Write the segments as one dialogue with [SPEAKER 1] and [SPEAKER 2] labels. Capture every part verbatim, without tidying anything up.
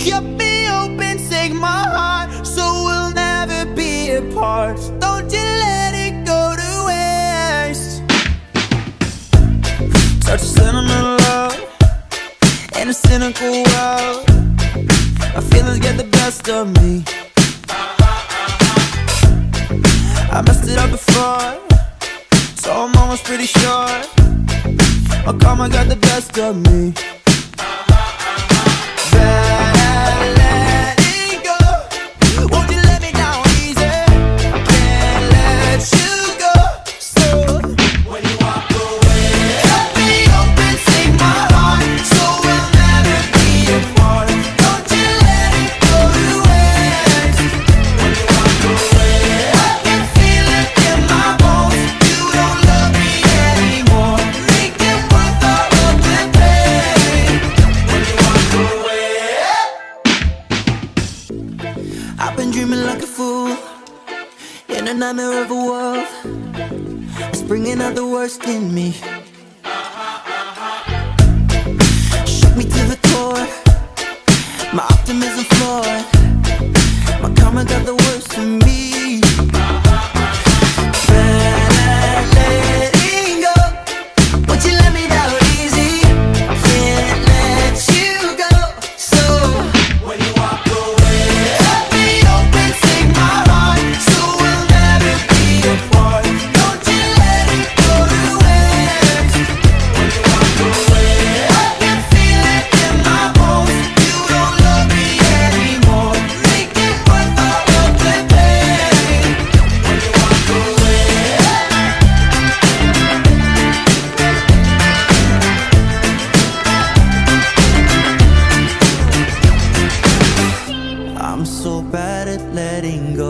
[SPEAKER 1] Cut me open, take my heart, so we'll never be apart. Don't you let it go to waste. Such a sentimental love in a cynical world. My feelings get the best of me. I messed it up before, so I'm almost pretty sure my karma got the best of me. Better let it go. Won't you let me down easy? Can't let you go. So when you walk away, cut me open, take my heart, so we'll never be apart. Don't you let it go to waste. When you walk away, I can feel it in my bones. You don't love me anymore. Make it worth all of the pain. When you walk away, I've been dreaming like a fool in a nightmare of a world. It's bringing out the worst in me. Shook me to the core, my optimism flawed. My karma got the worst of me. Better letting go. Won't you let me down easy? Can't let you go. So when you walk away, cut me open, take my heart, so we'll never be apart. Don't you let it go to waste. When you walk away, I can feel it in my bones. You don't love me anymore. Make it worth all of the pain. When you walk away, I'm so bad at letting go.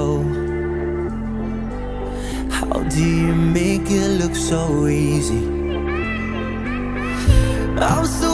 [SPEAKER 1] How do you make it look so easy? I'm so